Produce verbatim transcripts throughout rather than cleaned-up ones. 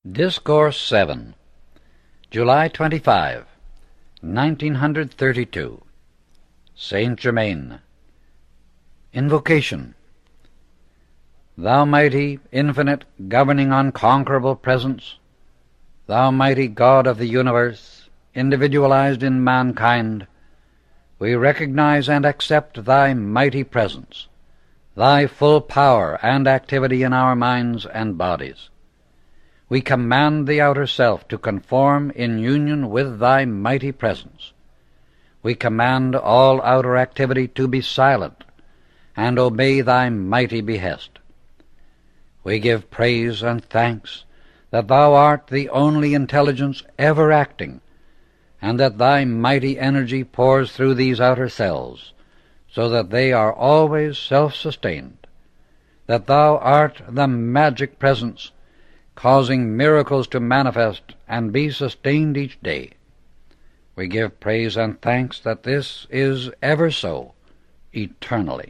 Discourse seven, July twenty-fifth, nineteen thirty-two. Saint Germain. Invocation. Thou mighty, infinite, governing, unconquerable presence, thou mighty God of the universe, individualized in mankind, we recognize and accept thy mighty presence, thy full power and activity in our minds and bodies. We command the outer self to conform in union with thy mighty presence. We command all outer activity to be silent and obey thy mighty behest. We give praise and thanks that thou art the only intelligence ever acting, and that thy mighty energy pours through these outer cells, so that they are always self-sustained, that thou art the magic presence, causing miracles to manifest and be sustained each day. We give praise and thanks that this is ever so, eternally.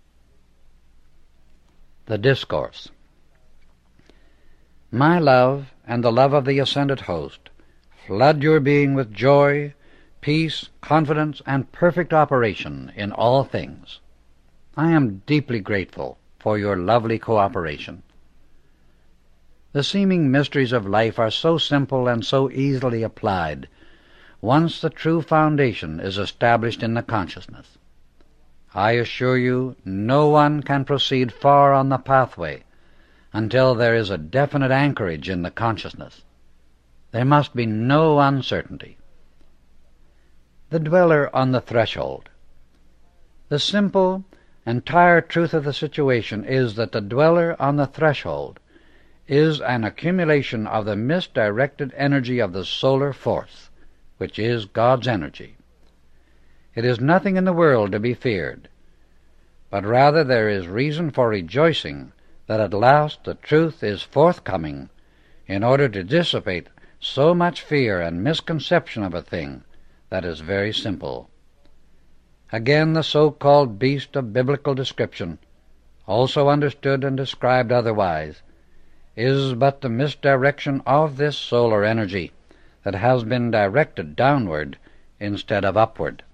The Discourse. My love, and the love of the ascended host, flood your being with joy, peace, confidence, and perfect operation in all things. I am deeply grateful for your lovely cooperation. The seeming mysteries of life are so simple and so easily applied, once the true foundation is established in the consciousness. I assure you, no one can proceed far on the pathway until there is a definite anchorage in the consciousness. There must be no uncertainty. The dweller on the threshold. The simple, entire truth of the situation is that the dweller on the threshold is an accumulation of the misdirected energy of the solar force, which is God's energy. It is nothing in the world to be feared, but rather there is reason for rejoicing that at last the truth is forthcoming in order to dissipate so much fear and misconception of a thing that is very simple. Again, the so-called beast of biblical description, also understood and described otherwise, is but the misdirection of this solar energy that has been directed downward instead of upward.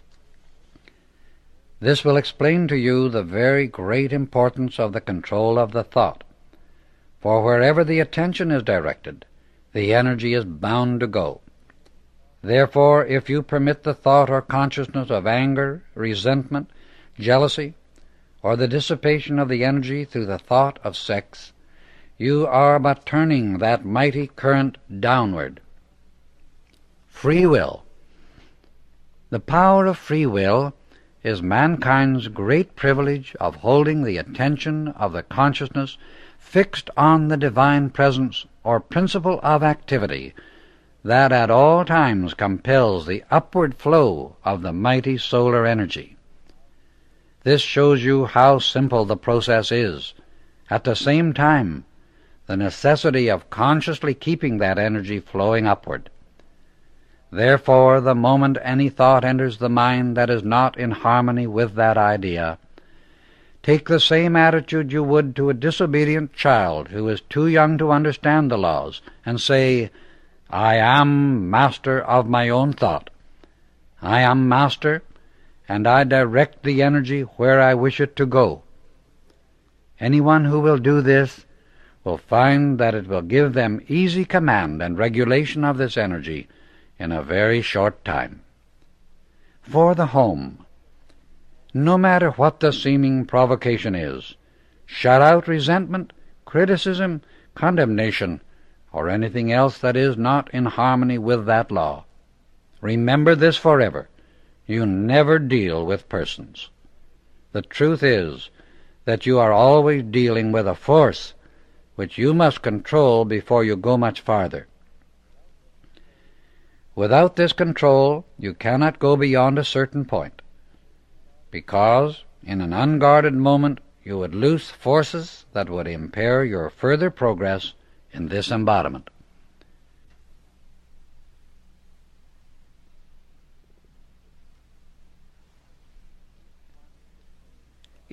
This will explain to you the very great importance of the control of the thought, for wherever the attention is directed, the energy is bound to go. Therefore, if you permit the thought or consciousness of anger, resentment, jealousy, or the dissipation of the energy through the thought of sex, you are but turning that mighty current downward. Free will. The power of free will is mankind's great privilege of holding the attention of the consciousness fixed on the divine presence or principle of activity that at all times compels the upward flow of the mighty solar energy. This shows you how simple the process is. At the same time, the necessity of consciously keeping that energy flowing upward. Therefore, the moment any thought enters the mind that is not in harmony with that idea, take the same attitude you would to a disobedient child who is too young to understand the laws, and say, I am master of my own thought. I am master, and I direct the energy where I wish it to go. Anyone who will do this will find that it will give them easy command and regulation of this energy in a very short time. For the home, no matter what the seeming provocation is, shut out resentment, criticism, condemnation, or anything else that is not in harmony with that law. Remember this forever. You never deal with persons. The truth is that you are always dealing with a force which you must control before you go much farther. Without this control, you cannot go beyond a certain point, because in an unguarded moment you would loose forces that would impair your further progress in this embodiment.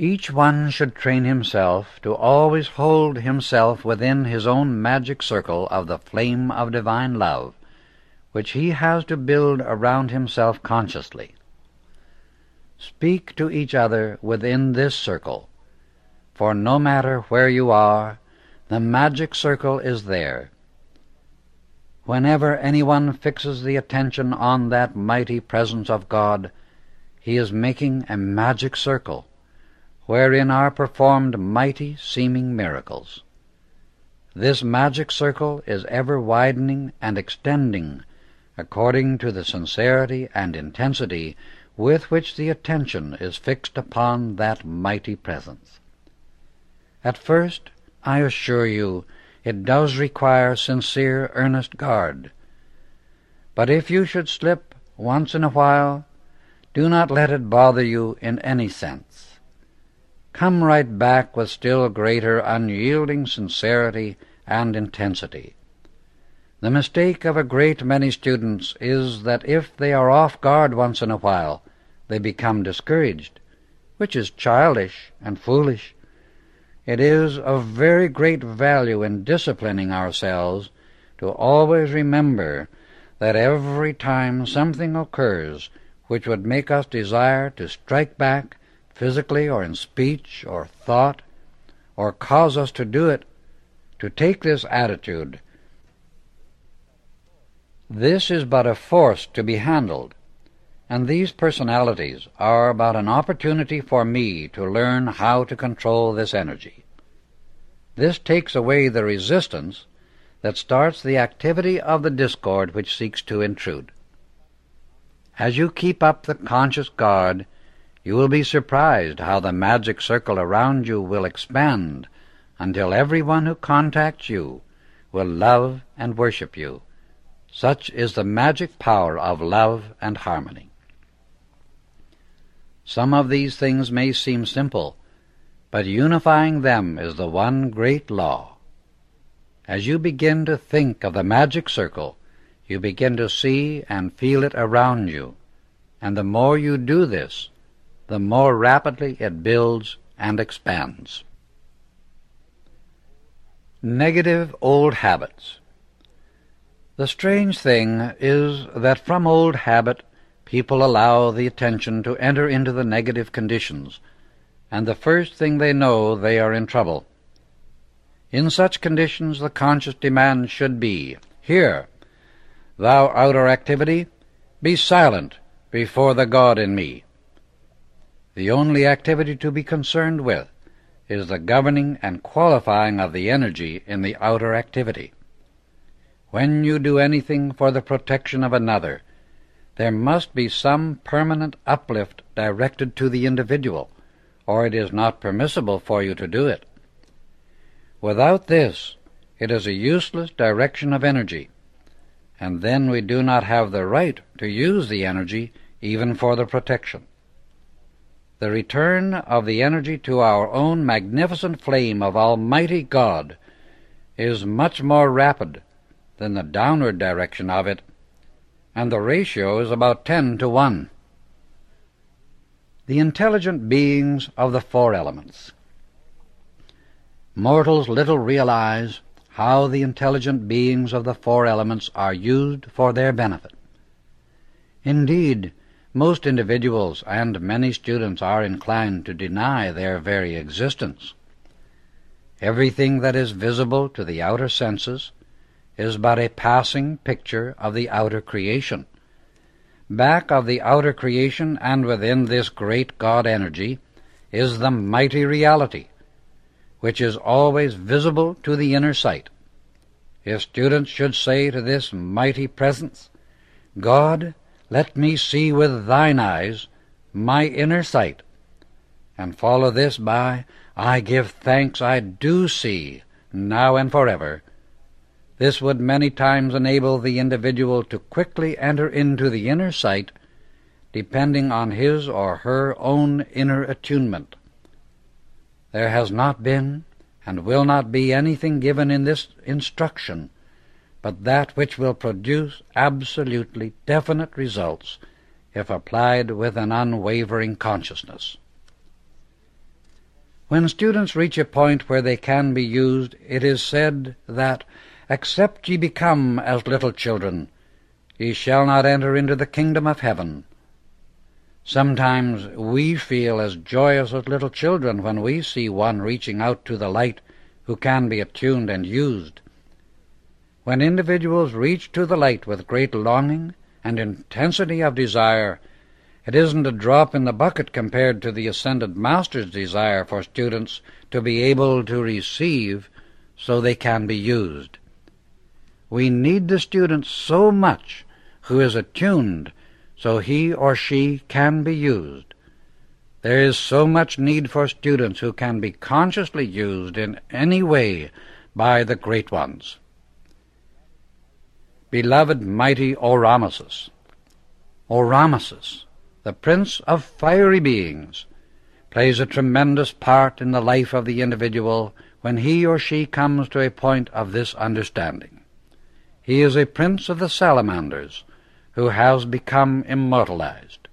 Each one should train himself to always hold himself within his own magic circle of the flame of divine love, which he has to build around himself consciously. Speak to each other within this circle, for no matter where you are, the magic circle is there. Whenever anyone fixes the attention on that mighty presence of God, he is making a magic circle, wherein are performed mighty seeming miracles. This magic circle is ever widening and extending according to the sincerity and intensity with which the attention is fixed upon that mighty presence. At first, I assure you, it does require sincere, earnest guard. But if you should slip once in a while, do not let it bother you in any sense. Come right back with still greater unyielding sincerity and intensity. The mistake of a great many students is that if they are off guard once in a while, they become discouraged, which is childish and foolish. It is of very great value in disciplining ourselves to always remember that every time something occurs which would make us desire to strike back, physically or in speech or thought, or cause us to do it, to take this attitude. This is but a force to be handled, and these personalities are but an opportunity for me to learn how to control this energy. This takes away the resistance that starts the activity of the discord which seeks to intrude. As you keep up the conscious guard, you will be surprised how the magic circle around you will expand until everyone who contacts you will love and worship you. Such is the magic power of love and harmony. Some of these things may seem simple, but unifying them is the one great law. As you begin to think of the magic circle, you begin to see and feel it around you, and the more you do this, the more rapidly it builds and expands. Negative old habits. The strange thing is that from old habit people allow the attention to enter into the negative conditions, and the first thing they know they are in trouble. In such conditions the conscious demand should be, "Here, thou outer activity, be silent before the God in me." The only activity to be concerned with is the governing and qualifying of the energy in the outer activity. When you do anything for the protection of another, there must be some permanent uplift directed to the individual, or it is not permissible for you to do it. Without this, it is a useless direction of energy, and then we do not have the right to use the energy even for the protection. The return of the energy to our own magnificent flame of Almighty God is much more rapid than the downward direction of it, and the ratio is about ten to one. The intelligent beings of the four elements. Mortals little realize how the intelligent beings of the four elements are used for their benefit. Indeed, most individuals and many students are inclined to deny their very existence. Everything that is visible to the outer senses is but a passing picture of the outer creation. Back of the outer creation and within this great God energy is the mighty reality, which is always visible to the inner sight. If students should say to this mighty presence, "God, let me see with thine eyes my inner sight," and follow this by, "I give thanks I do see, now and forever," this would many times enable the individual to quickly enter into the inner sight, depending on his or her own inner attunement. There has not been and will not be anything given in this instruction but that which will produce absolutely definite results if applied with an unwavering consciousness. When students reach a point where they can be used, it is said that, "Except ye become as little children, ye shall not enter into the kingdom of heaven." Sometimes we feel as joyous as little children when we see one reaching out to the light who can be attuned and used. When individuals reach to the light with great longing and intensity of desire, it isn't a drop in the bucket compared to the Ascended Master's desire for students to be able to receive so they can be used. We need the student so much who is attuned so he or she can be used. There is so much need for students who can be consciously used in any way by the Great Ones. Beloved mighty Oramesus, Oramesus, the Prince of Fiery Beings, plays a tremendous part in the life of the individual when he or she comes to a point of this understanding. He is a prince of the salamanders who has become immortalized.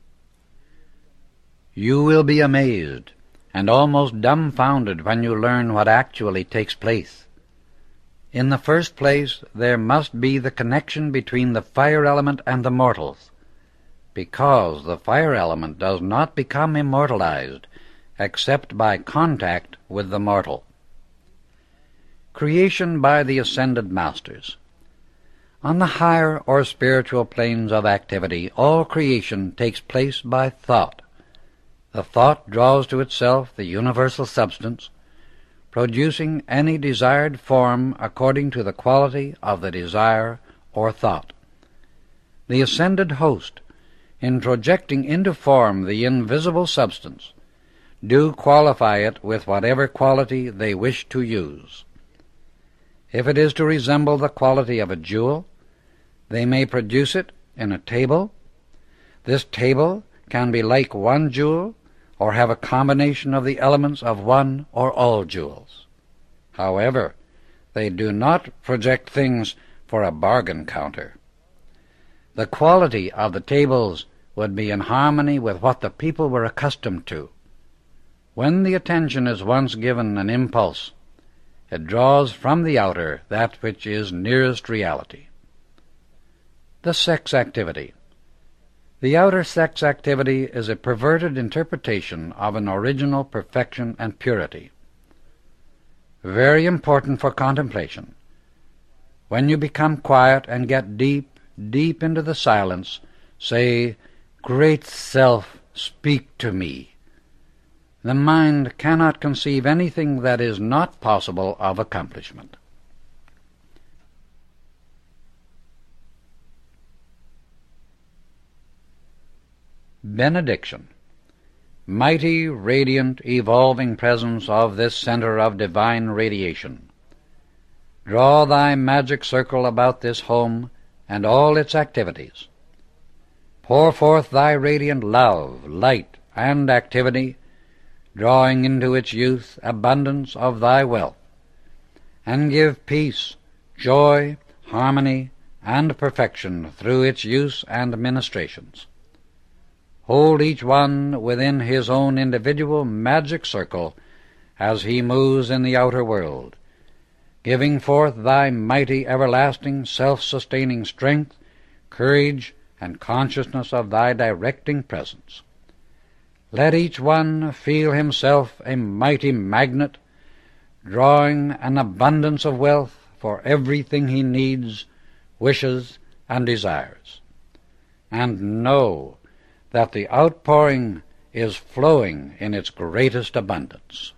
You will be amazed and almost dumbfounded when you learn what actually takes place. In the first place, there must be the connection between the fire element and the mortals, because the fire element does not become immortalized except by contact with the mortal. Creation by the Ascended Masters. On the higher or spiritual planes of activity, all creation takes place by thought. The thought draws to itself the universal substance, producing any desired form according to the quality of the desire or thought. The ascended host, in projecting into form the invisible substance, do qualify it with whatever quality they wish to use. If it is to resemble the quality of a jewel, they may produce it in a table. This table can be like one jewel or have a combination of the elements of one or all jewels. However, they do not project things for a bargain counter. The quality of the tables would be in harmony with what the people were accustomed to. When the attention is once given an impulse, it draws from the outer that which is nearest reality. The sex activity. The outer sex activity is a perverted interpretation of an original perfection and purity. Very important for contemplation. When you become quiet and get deep, deep into the silence, say, "Great Self, speak to me." The mind cannot conceive anything that is not possible of accomplishment. Benediction. Mighty, radiant, evolving presence of this center of divine radiation, draw thy magic circle about this home and all its activities. Pour forth thy radiant love, light, and activity, drawing into its youth abundance of thy wealth, and give peace, joy, harmony, and perfection through its use and ministrations. Hold each one within his own individual magic circle as he moves in the outer world, giving forth thy mighty, everlasting, self-sustaining strength, courage, and consciousness of thy directing presence. Let each one feel himself a mighty magnet, drawing an abundance of wealth for everything he needs, wishes, and desires. And know that the outpouring is flowing in its greatest abundance.